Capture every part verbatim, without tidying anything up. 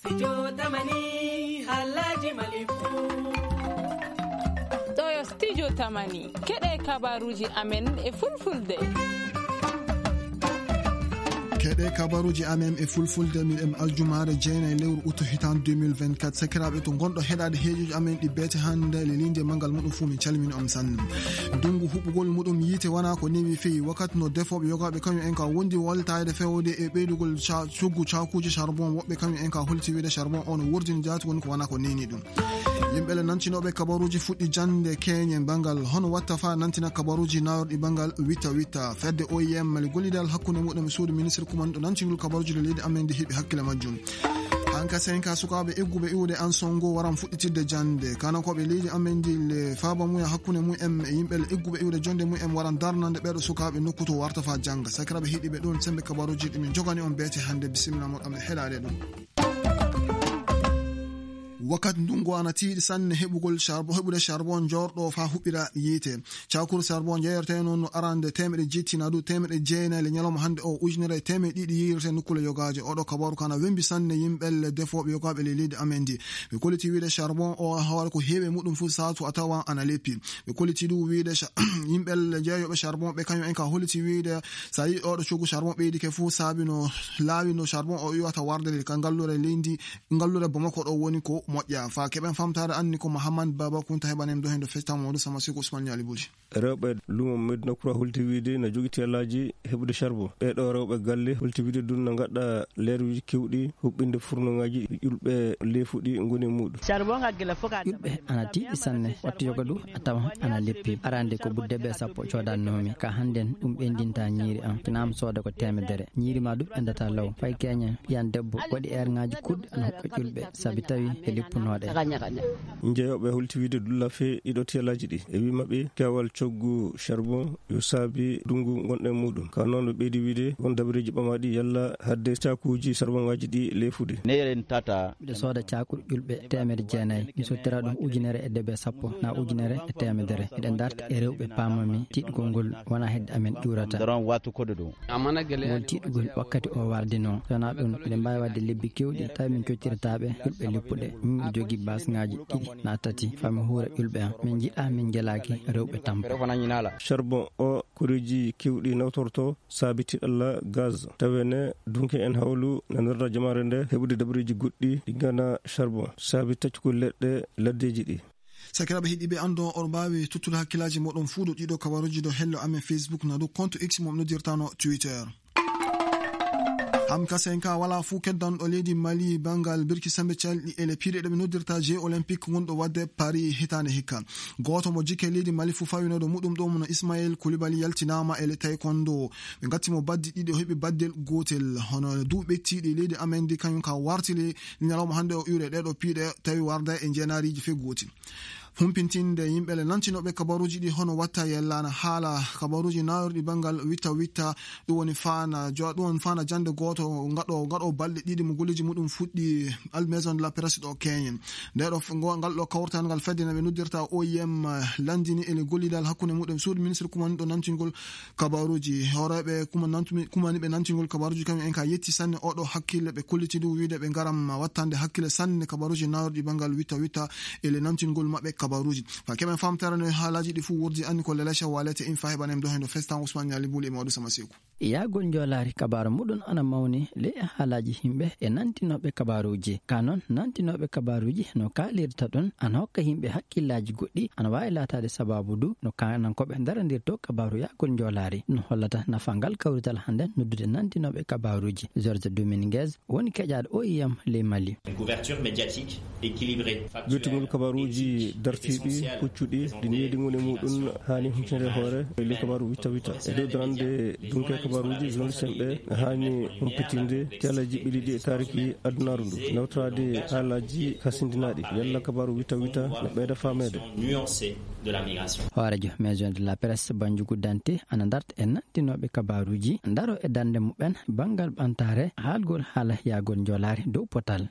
studio tamani halaji malifu ɗo studio tamani keɗe kabaruji amen e fulfulde keɗe kabaruji amen e fulfulde min em aljumare jeenayi lewru août hitan deux mille vingt-quatre sakiraɓe to gonɗo heɗade heejoji amen ɗi beete hande lelinde manggal muɗum fuu min calmini on sanne ndungu huɓɓugol muɗum yiite wona ko newi fewi wakkati no defoɓe yogaɓe kañum en ka wondi waltade fewde e ɓeydugol coggu cakuji charbon woɓɓe kañum en ka holti wiide charbon on wurdini jaati woni ko wona ko neni ɗum yimɓele nantinoɓe kabaruji fuɗɗi jande keñe bangal hono watta fa nantina kabaruji nayorɗi bangal witta witta fedde O I M mali gollidal hakkude muɗum e suudu ministre kumanɗo nantingol kabaruji ɗo leydi amen de heeɓi hakkille majjum hanka senka sukaɓe egguɓe iwde an songo waran fuɗɗitirde jande kanankoɓe leydi amen di le faba muya hakkude mumen e yimɓele egguɓe iwde jonde mumen waran darnande ɓeɗo sukaɓe nokku to warta fa jangga sakiraɓe heeɗiɓe ɗon sembe kabaruji ɗimin jogani on beete hande bisimilla moɗon e heɗade ɗum wakkati ndungu ana tiiɗi sanne heɓugol charbon heɓude charbon jorɗo fa huɓɓira yiite cakuru charbon jeyerte noon no arande temeɗe jettina ɗu temeɗe jeenayi le ñalawma hande o ujunere temeɗe ɗiɗi yirte nokkule yogaje oɗo kabaru kana wembi sanne yimɓelle defoɓe yogaɓe le leydi amen di ɓe koliti wiide charbon o hawara ko heeɓe muɗum fu satu a tawa ana leppi ɓe koliti ɗum wiide yimɓelle jeeyoɓe charbon ɓe kañum en ka holiti wiide sa yi oɗo coggu charbon ɓeydike fu saabi no laawi no charbon o iwata wardede ka ngallure leydi ngallure Bamako ɗo woni ko moƴƴa fa keɓen famtare anni ko Mahamad Baba Kunta heɓanem ɗo hen ɗo festama Modou Sama Siko Ousmane Niali Bouji rewɓe lumo Medina Koura holti wiide no jogui tellaji heɓude charbon ɓeɗo rewɓe galle holti wiide ɗum no gadda leeruji kewɗi huɓɓinde fournoŋaji ƴulɓe leefuɗi goni muɗum ƴulɓe ana tiiɗi sanne wattu yoga ɗu a tawa ana leppi arande ko buddeɓe sappo codannomi ka hannden ɗum ɓendinta ñiiri an tinam sooda ko temedere ñiiri ma ɗum ɓendata law fay keñen yan debbo waɗi erŋaji kuɗɗe ana huɓɓa ƴulɓe saabi tawi e lippunoɗe jeeyoɓe holti wiide dulla fe ɗiɗo tellaji ɗi e wimaɓe kewal coggu charbon yo saabi ndungu gonɗen muɗum ka noon ɓe ɓeydi wiide won dabareji ɓamaɗi yalla hadde cakuji charbon ngaji ɗi leefude ɓiɗo sooda cakuɗe ƴulɓe temere jeenayyi mi sottira ɗum ujunere e debe sappo na ujunere e temedere eɗen darta e rewɓe pamami tiɗgol ngol wona hedde amen ƴurata ngol tiɗgol wakkati o wardino sona ɗum eɗen mbawi wadde lebbi kewɗi tawi min cottirtaɓe ƴulɓe lippuɗe min mi jogui basŋaji ɗiɗi na tati fami huura ƴulɓe am min jiɗa min jelaki rewɓe tampa charbon o koreji kewɗi nawtorto sabiti Allah gaz tawene dunke en hawlu na nder jamare nde heɓude dabareji goɗɗi ɗi gana charbon saabi taccugol leɗɗe laddeji ɗi sakiraɓe heeɗiɓe ando oɗo mbawi tuttude hakkillaji moɗon fuu ɗo ɗiɗo kabaruji ɗo hello amen Facebook na ɗo compte X mo noddirtano Twitter hamkasenka wala fuu keddanɗo leydi Mali bangal birki sembe calɗi ele piiɗe ɗo ɓe noddirta jeux olympique gonɗo wadde Paris hitande hikka goto mo jikke leydi Mali fuu fawinoɗo muɗum ɗo no Ismaël Koulibaly yaltinama ele taekwondo ɓe gattimo baddi ɗiɗi o heeɓi baddel gotel hono duuɓi ɓettiɗi leydi amen di kañum ka wartili ñalawma hande o ure ɗeɗo piiɗe tawi warda e jeenariji fe gotel humpintinde yimɓele lantinoɓe kabaruji ɗi hono watta yellana haala kabaruji nayorɗi bangal witta witta ɗum woni fana ɗum woni fana jande goto gaɗo gaɗo balɗe ɗiɗi mo golleji muɗum fuɗɗi al maison de la presse ɗo keñen ndeɗo ngal ɗo kawrtangal feddina ɓe noddirta O I M landini ele gollidal hakkude muɗum suudu ministre kumaniɗo nantingol kabaruji horeɓe kumaniɓe nantingol kabaruji kañum en ka yetti sanne oɗo hakkille ɓe kolliti ɗum wiide ɓe garam wattande hakkille sanne kabaruji nayorɗi bangal witta witta ele nantingol mabɓe kabaruji fa keɓen famtarano haalaji ɗi fuu wurdi anni ko lelecha walete in fa heɓanem ɗo hen ɗo festan Ousmane Niali Bouly e Maodo Sama Sekou yagol jolari kabaru muɗum ana mawni le haalaji himɓe e nantinoɓe kabaruji ka noon nantinoɓe kabaruji no kalirta ɗon ana hokka himɓe hakkillaji goɗɗi ana wawi latade sababu du no kanankoɓe daradirto kabaru yagol jolari no hollata nafangal kawrital hande noddude nantinoɓe kabaruji George Dominguez woni keƴaɗo O I M ley Mali wettigol kabaruji dartiɗi puccuɗi ɗi neediŋol e muɗum hani humtinede hoore le kabaru witta witta e dow darande dunke kabaruji journaliste en ɓe hani humpitinde teelaji ɓiliɗi e tariki adunaru ndu nawtorade haalaji kasindinaɗi yalla kabaru witta witta ne ɓeyda famede de la migration. Horejo maison de la presse Banjugu Dante ana dart en dinoɓe kabaruji ndaro e dande muɓen bangal ɓantare haalgol haala yagol jolare dow potal.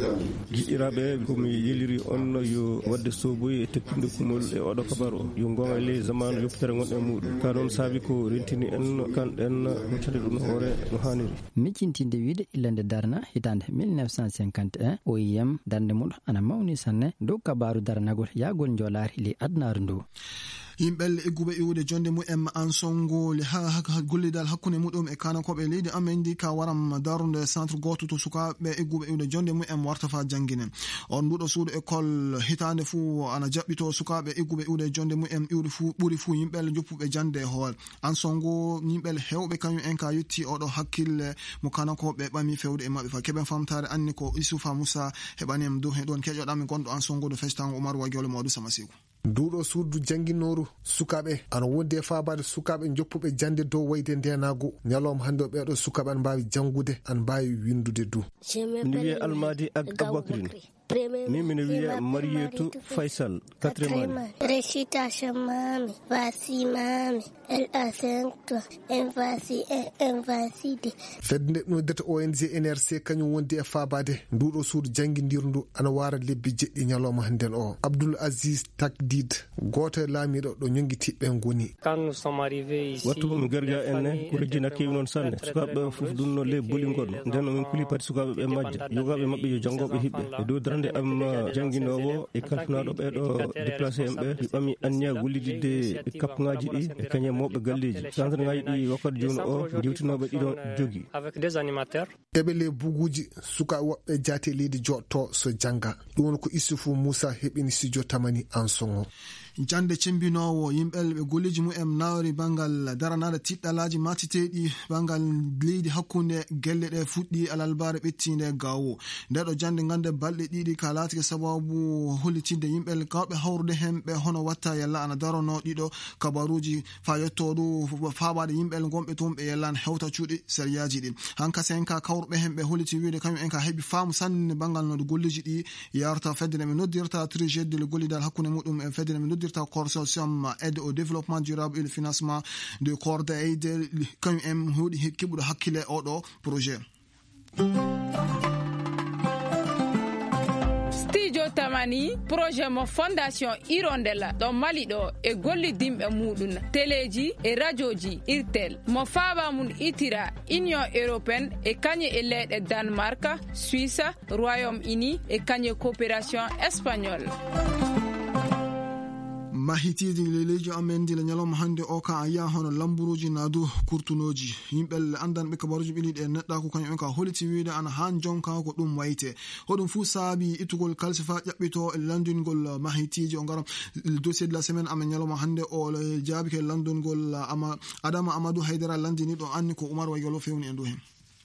giƴiraɓe komi yeliri on yo wadde soboyi e tekkinde kumol e oɗo kabaru o yo gonga le zamanu yoppitere gonɗe muɗum ka ɗon saabi ko rentini en kanɗen huccande ɗum hoore no hanniri. miccintinde wiide illande darna hitande mille neuf cent cinquante et un o yiyam darde muɗum ana mawni sanne dow kabaru darnagol yagol jolare li adnaru ndu. yimɓel egguɓe iwde jonde mu'en ansongole ha gollidal hakkunde muɗum e kanakoɓe leydi amendi ka waram darde centre goto to sukaɓe egguɓe iwde jonde mu'en warta fa jangguine on nduɗo suudu école hitande fuu ana jaɓɓito sukaɓe egguɓe iwde jonde mu'en iwde fuu ɓuuri fuu yimɓel joppuɓe jande hoore ansongo yimɓel hewɓe kañum en ka yetti oɗo hakkille mo kanakoɓe ɓami fewde e mabɓe fa keɓen famtare anni ko Isufa Moussa heɓaniyam dow he ɗon keƴoɗami gonɗo ansongo do festango Oumar Waguiole Modou Samasigo. nduɗo suudu jangguinoru sukaɓe ana wondi e fabade sukaɓe joppuɓe jande dow wayde ndenago ñalawma hande o ɓeɗo sukaɓe ana mbawi jangude ana mbawi windude du. mi wiye Almadi Aboubacry min mine wiya Marietou Faysal quatrième année. Récitation mami, voici mami, elle a cinq ans, et voici un, voici deux. fedde nde noddete O N G N R C kañum wondi e fabade nduɗo suudu jangguidiru ndu ana wara lebbi jeɗɗi ñalawma hannden o. Abdoul Aziz Takdid goto e laamiɗo ɗo ñonguitiɓɓe goni. wattu mi garga enne ko rejjina kewi noon sanne sukaɓeɓe foof ɗum no le bolingol nden o min kuli pati sukaɓeɓe majja yogaɓe mabɓe yo jangoɓe hiɓɓe e dow darande am jangguinowo e kalfinaɗo ɓeɗo déplacé en ɓe ɓami anniya gollididde e kapgaji ɗi e kañe mawɓe galleji centre ngaji ɗi wakkati joni o jewtinoɓe ɗiɗon jogui eɓe le buguji sukaɓe woɓɓe jaati leydi jotto so jangga ɗum woni ko Issoufou Moussa heɓini studio tamani en songo. jande cembinowo yimɓel ɓe golleji mu'en nawri bangal daranade tiɗɗalaji matiteɗi bangal leydi hakkunde gelle ɗe fuɗɗi alalbare ɓettinde gawo ndeɗo jande gande balɗe ɗiɗi ka latike sababu hollitinde yimɓel kawɓe hawrude hen ɓe hono watta yalla ana darono ɗiɗo kabaruji fa yettoɗo faɓade yimɓel gonɓe toon ɓe yellan hewta cuuɗi sériyaji ɗi hankasi en ka kawruɓe hen ɓe holliti wiide kañum en ka heeɓi faamu sanne bangal no golleji ɗi yarta feddene ɓe noddirta trijet le gollidal hakkunde muɗum e feddene ɓe noddirta consortium aide au développement durable et le financement de corde aide kañum en hoɗi keɓuɗo hakkille oɗo projet. studio tamani projet mo fondation Hirondella ɗo Mali ɗo e gollidimɓe muɗum téléji e radioji irtel mo faaba mum itira union européenne e kañe e leyɗe Danemark, Suisse, Royaume-Uni e kañe coopération espagnole. mahitidi leydi amen dila nyalom hande o ka aya hono lamburuji nadu kurtunoji yimɓel andan ɓe kabaruji ɓiliɗe neɗɗa ko kañum en ka holiti wiide ana han jonka ko ɗum wayte hoɗum fu saabi ittugol kalsifa ƴaɓɓito e landungol mahitiji o garam dossier de la semaine amen nyaloma hande o jaabi ke landungol ama Adama Amadou Haydara landini ɗo anni ko Oumar Waguiole fewni e ndu hen.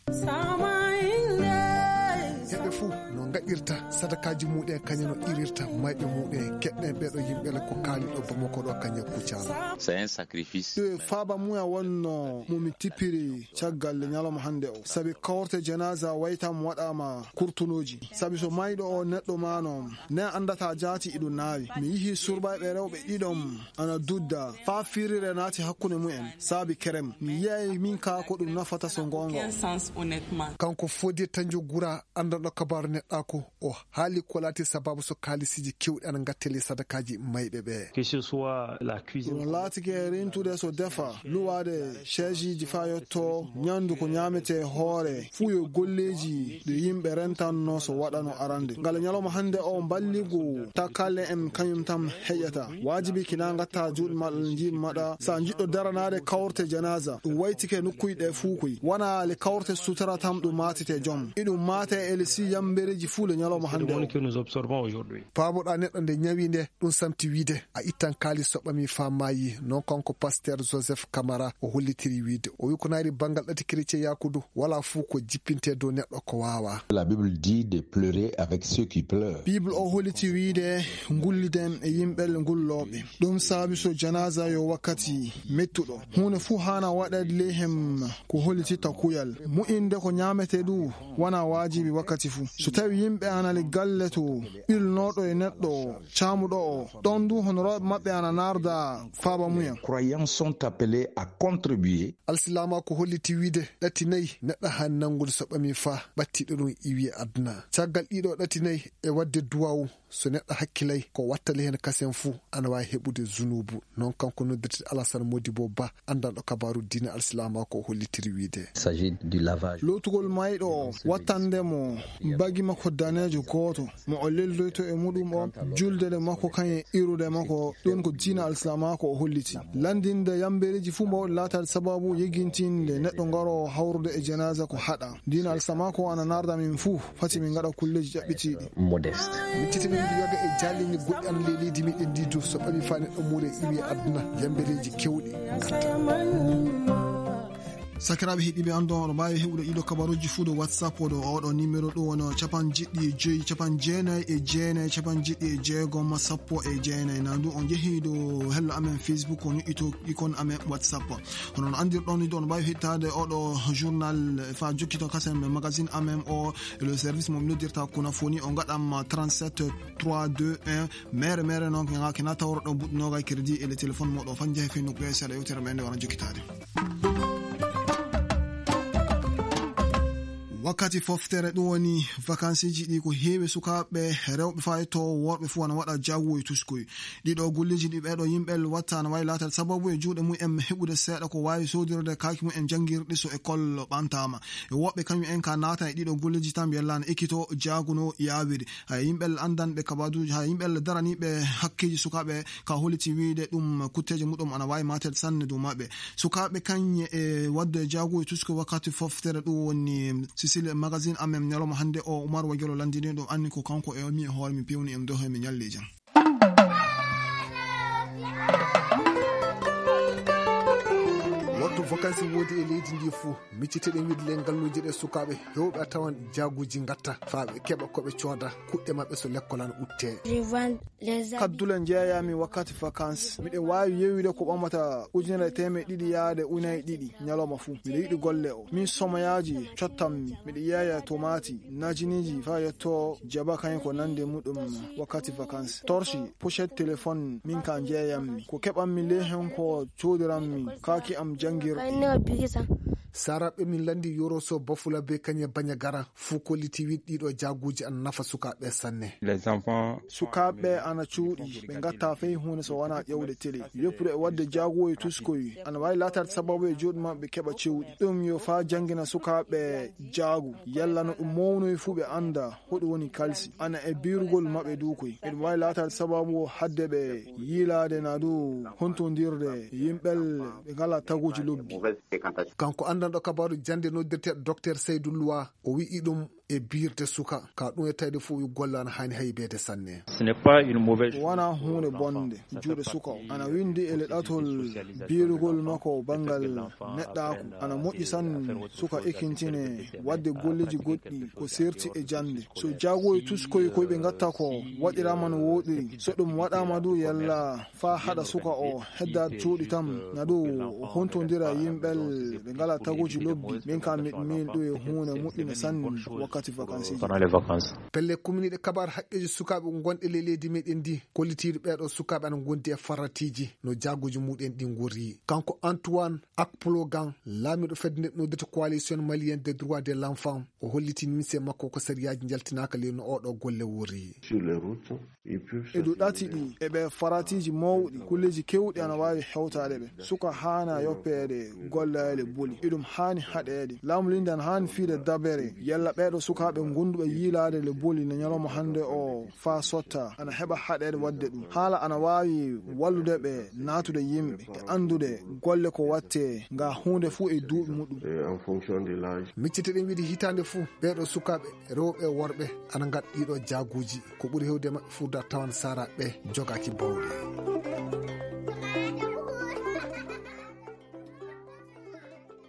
heɓe fuu no gaƴirta sadakaji muɗe kañe no irirta mayɓe muɗe keɗɗen ɓeɗo yimɓele ko kaaliɗo bamako ɗo kañe kuccala c'est un sacrifice ɗo faaba muya wonno momi tippiri caggal ñalawma hande o saabi kawrte janaza waytama waɗama kurtunoji saabi so mayɗo o neɗɗo mano ne andata jaati iɗum naawi mi yihi surɓayɓe rewɓe ɗiɗon ana dudda fa firire naati hakkude mumen saabi kerem mi yiyay min ka ko ɗum nafata so gonga kanko fodir tanjo gura andanɗo kabaru neɗɗako o haali ko laati sababu so kalisiji kewɗi ana gatteli sadakaji mayɓe ɓe no laatike rintude so defa luwade chejiji fa yetto ñandu ko ñamete hoore fuu yo golleji ɗo yimɓe rentanno so waɗano arande ngal ñalawma hande o balligo takkalle en kañum tam heƴata wajibi kina gatta juuɗe maɗa jiɗ maɗa sa jiɗɗo daranade kawrte janaza ɗum waytike nokkuyɗe fuu koy wona le kawrte sutura tam ɗum matite joom iɗum mate ele si yambereji fuu le ñalawma hande pamoɗa neɗɗo nde ñawi nde ɗum samti wiide a ittan kalis soɓɓami famayi non kanko pasteur Joseph Camara o hollitiri wiide o wi ko naari bangal ɗati chrétien yakudu wala fuu ko jippinte dow neɗɗo ko wawa. La Bible dit de pleurer avec ceux qui pleurent. Bible o holliti wiide ngulliden e yimɓel ngulloɓe ɗum saabi so janaza yo wakkati mettuɗo hunde fuu hana waɗade lehem ko hollititta kuyal mu'inde ko ñamete ɗu wona wajibi wakkati wakkati fu so tawi yimɓe anali galle to ɓilnoɗo e neɗɗo camuɗo o ɗon du honoroɓe maɓɓe ana narda faaba muya. Croyants sont appelés à contribuer. Alsilama ko holliti wiide ɗati nayi neɗɗo han nangude so ɓami fa ɓattiɗo ɗum iwi aduna caggal ɗiɗo ɗati nayi e wadde duwawu so neɗɗo hakkilay ko wattale hen kasen fuu ana wawi heɓude zunubu non kanko noddirte Alassane Modibo Ba andanɗo kabaru diine alsilama ko hollitiri wiide. lotugol mayɗo wattandemo bagi makko danejo goto mo o leldoyto e muɗum o juldede makko kañe irude makko ɗon ko diine alsilama ko o holliti landinde yambereji fuu mo latal sababu yegintinde neɗɗo ngaro hawrude e janaza ko haɗa diine alsilama ko ana narda min fuu fati min gaɗa kulleji ƴaɓɓitiɗi modeste miccitimin yoga e jallini goɗɗi an leydi miɗen didu so ɓami fa neɗɗo muɗe iwi aduna yambereji kewɗi sakiraɓe heeɗiɓe andon oɗo mbawi heɓude ɗiɗo kabaruji fuu ɗo whatsapp oɗo oɗo numéro ɗo wono capan jiɗɗi e joyyi capan jeenayyi e jeenayyi capan jiɗɗi e jeegom sappo e jeenayyi nandu on jeehi ɗo hello amen facebook o ñoƴƴito ikon amen whatsapp hono no andirɗon ni ɗo on mbawi hettade oɗo journal fa jokkito kasen magazine amen o e le service mo noddirta kunafoni o gaɗam trente-sept trois deux un mere mere noon kena tawroɗo buɗɗinoga crédit e le téléphone moɗo fan jeehe fe nokkuye seeɗa yewtere men nde wona jokkitade. wakkati foftere ɗum woni vacances ji ɗi ko heewi sukaɓe rewɓe fa to worɓe fu ana waɗa jawwoye tuskoy ɗiɗo gulliji ɗi ɓeɗo yimɓe watta ana wawi latal sababu e juuɗe mumen heɓude seeɗa ko wawi sodirde kaki mumen jangguirɗi so école ɓantama e woɓɓe kañum en ka nata e ɗiɗo gulliji tan mbiyallano ekkito jaguno yawiri hay yimɓe andanɓe kabaduji ha yimɓe daraniɓe hakkeji sukaɓe ka holliti wiide ɗum kutteje muɗum ana wawi matel sanne dow maɓɓe sukaɓe kañe e wadde jawgoye tuskoy wakkati foftere ɗum woni le magazine amen nyaloma hande o Umar Wagelo landini ɗum anni ko kanko e mi hoore mi pewni em dohe mi nyalle jam. vacances wodi e leydi ndi fuu micciteɗen wiide le ngalluji ɗe sukaɓe hewɓe a tawan jaguji gatta faaɓe keɓa koɓe cooda kuɗɗe mabɓe so lekkolan utte kaddule jeeyami wakkati vacances miɗe wawi yewide ko ɓamata ujunere teme ɗiɗi yaade unayi ɗiɗi ñalawma fuu miɗe yiɗi golle o min somoyaji cottammi miɗe yeeya tomati najiniji fa yetto jaba kañum ko nande muɗum wakkati vacances torche pochette téléphone min ka jeeyammi ko keɓanmi le hen ko codiranmi kaki am jangir saraɓe min landi yoro so bafula be kañe baña gara fuu kolliti wiɗ ɗiɗo jaguji an nafa sukaɓe sanne sukaɓe ana cuuɗi ɓe gatta fey hunde so wona ƴewde télé yoppude e wadde jagoye tuskoy ana wawi latade sababu e joɗi mabɓe keɓa cewɗi ɗum yo fa jangguina sukaɓe jaagu yallano ɗum mawnoye fuu ɓe anda hoɗum woni kalsi ana e birugol mabɓe dukoy eɗum wawi latade sababu hadde ɓe yiilade na du hontodirde yimɓel ɓe ngala taguji lobbi kanko andanɗo kabaru jande noddirteɗo docteur Seydou Loua o wi'i ɗum e birde suka ka ɗum e tawde fof yo gollana hani haybede sanne wona hunde bonde juuɗe suka o ana windi e leɗatol birugol makko bangal neɗɗaku ana moƴƴi sanne suka ekkintine wadde golleji goɗɗi ko serti e jande so jagoye tuskoye koyeɓe gatta ko waɗirama no woɗiri so ɗum waɗama du yalla fa haɗa suka o hedda cuuɗi tan na du hontodira yimɓel ɓe ngala taguji lobbi min kam min ɗo e hunde moƴƴine sanne wakkati vacances pelle kumniɗe kabar haqqeji sukaɓe gonɗe le leydi meɗen ndi kollitiɗo ɓeɗo sukaɓe ana gondi e faratiji no jaguji muɗen ɗi gurri kanko Antoine Akplogan laamiɗo fedde noddete coalition malien des droits de l'enfant o holliti ministre makko ko sariyaji jaltinaka le no oɗo golle wori e ɗo ɗati ɗi eɓe faratiji mawɗi kulleji kewɗi ana wawi hewtade ɓe suka hana yoppede gollele boli eɗum hani haɗede laamu linde an hani fiide dabere yalla ɓeɗo sukaɓe gonduɓe yiilade le boli no ñalawma hande o fa sotta ana heɓa haɗede wadde ɗum haala ana wawi wallude ɓe natude yimɓe e andude golle ko watte nga hunde fuu e duuɓi muɗum micciteɗen wiide hitande fuu ɓeɗo sukaɓe rewɓe worɓe ana gaɗa ɗiɗo jaguji ko ɓuuri hewde maɓɓe fuu da tawan saraɓe jogaki bawɗe.